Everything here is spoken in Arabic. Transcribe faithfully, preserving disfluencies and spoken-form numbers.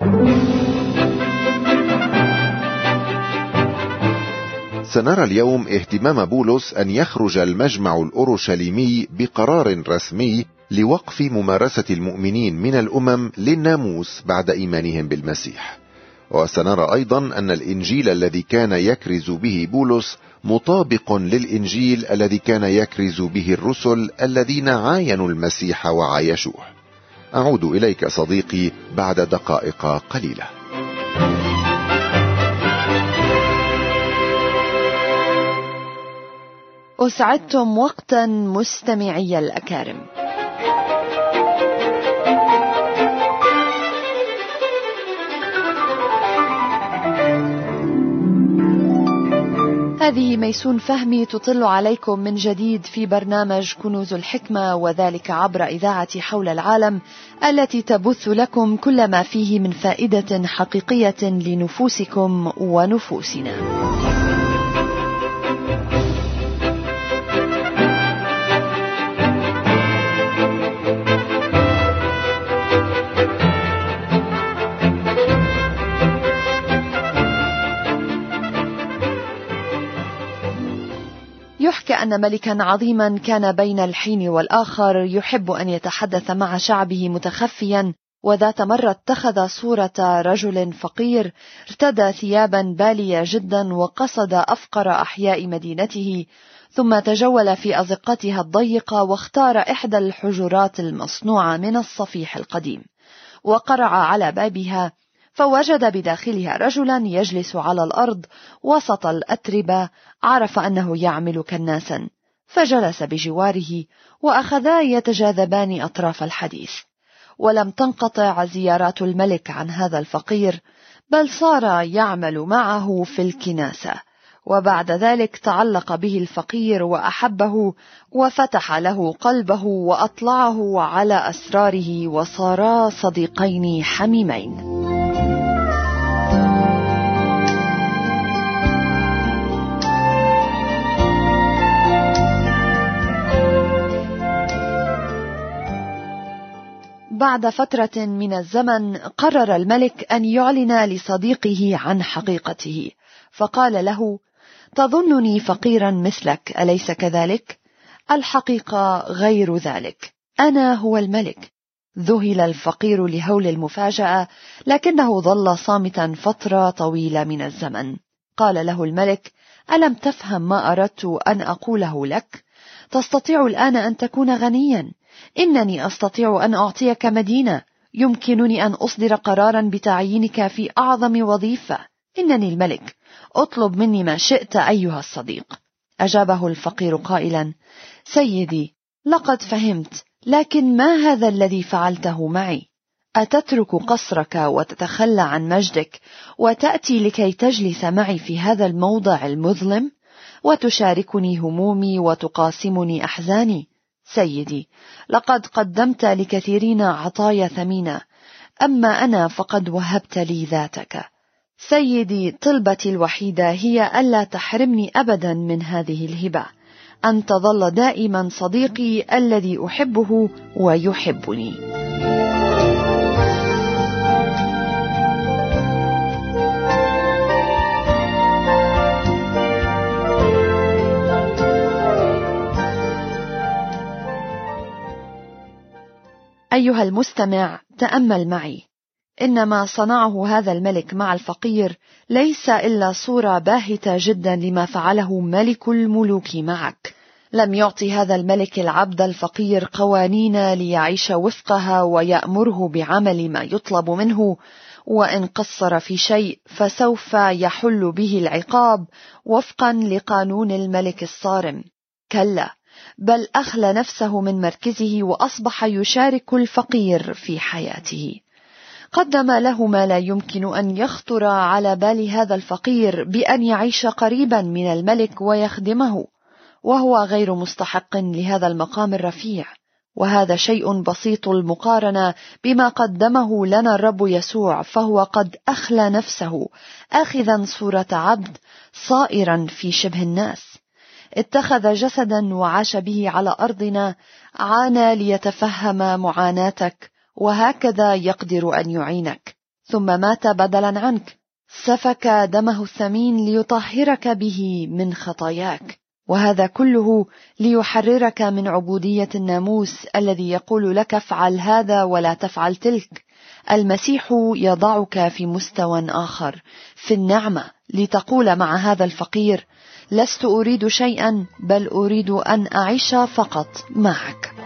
سنرى اليوم اهتمام بولس أن يخرج المجمع الأورشليمي بقرار رسمي لوقف ممارسة المؤمنين من الأمم للناموس بعد إيمانهم بالمسيح. وسنرى أيضا أن الإنجيل الذي كان يكرز به بولس مطابق للإنجيل الذي كان يكرز به الرسل الذين عاينوا المسيح وعايشوه. أعود إليك صديقي بعد دقائق قليلة. أسعدتم وقتا مستمعي الأكارم. هذه ميسون فهمي تطل عليكم من جديد في برنامج كنوز الحكمة، وذلك عبر إذاعة حول العالم التي تبث لكم كل ما فيه من فائدة حقيقية لنفوسكم ونفوسنا. يحكى أن ملكا عظيما كان بين الحين والآخر يحب أن يتحدث مع شعبه متخفيا، وذات مرة اتخذ صورة رجل فقير ارتدى ثيابا بالية جدا وقصد أفقر أحياء مدينته، ثم تجول في أزقتها الضيقة واختار إحدى الحجرات المصنوعة من الصفيح القديم وقرع على بابها، فوجد بداخلها رجلا يجلس على الأرض وسط الأتربة. عرف أنه يعمل كناسا فجلس بجواره وأخذا يتجاذبان أطراف الحديث. ولم تنقطع زيارات الملك عن هذا الفقير، بل صار يعمل معه في الكناسة، وبعد ذلك تعلق به الفقير وأحبه وفتح له قلبه وأطلعه على أسراره، وصارا صديقين حميمين. بعد فترة من الزمن قرر الملك أن يعلن لصديقه عن حقيقته، فقال له: تظنني فقيرا مثلك، أليس كذلك؟ الحقيقة غير ذلك، أنا هو الملك. ذهل الفقير لهول المفاجأة، لكنه ظل صامتا فترة طويلة من الزمن. قال له الملك: ألم تفهم ما أردت أن أقوله لك؟ تستطيع الآن أن تكون غنيا. إنني أستطيع أن أعطيك مدينة، يمكنني أن أصدر قرارا بتعيينك في أعظم وظيفة. إنني الملك، أطلب مني ما شئت أيها الصديق. أجابه الفقير قائلا: سيدي، لقد فهمت، لكن ما هذا الذي فعلته معي؟ أتترك قصرك وتتخلى عن مجدك وتأتي لكي تجلس معي في هذا الموضع المظلم وتشاركني همومي وتقاسمني أحزاني؟ سيدي، لقد قدمت لكثيرين عطايا ثمينة، أما أنا فقد وهبت لي ذاتك. سيدي، طلبتي الوحيدة هي ألا تحرمني أبدا من هذه الهبة، أن تظل دائما صديقي الذي أحبه ويحبني. أيها المستمع، تأمل معي، إنما صنعه هذا الملك مع الفقير ليس إلا صورة باهتة جدا لما فعله ملك الملوك معك. لم يعطي هذا الملك العبد الفقير قوانين ليعيش وفقها ويأمره بعمل ما يطلب منه، وإن قصر في شيء فسوف يحل به العقاب وفقا لقانون الملك الصارم. كلا، بل أخلى نفسه من مركزه وأصبح يشارك الفقير في حياته. قدم له ما لا يمكن أن يخطر على بال هذا الفقير بأن يعيش قريبا من الملك ويخدمه، وهو غير مستحق لهذا المقام الرفيع. وهذا شيء بسيط المقارنة بما قدمه لنا الرب يسوع، فهو قد أخلى نفسه آخذا صورة عبد صائرا في شبه الناس، اتخذ جسدا وعاش به على أرضنا، عانى ليتفهم معاناتك، وهكذا يقدر أن يعينك. ثم مات بدلا عنك، سفك دمه الثمين ليطهرك به من خطاياك، وهذا كله ليحررك من عبودية الناموس الذي يقول لك افعل هذا ولا تفعل تلك. المسيح يضعك في مستوى آخر في النعمة لتقول مع هذا الفقير: لست أريد شيئا بل أريد أن أعيش فقط معك.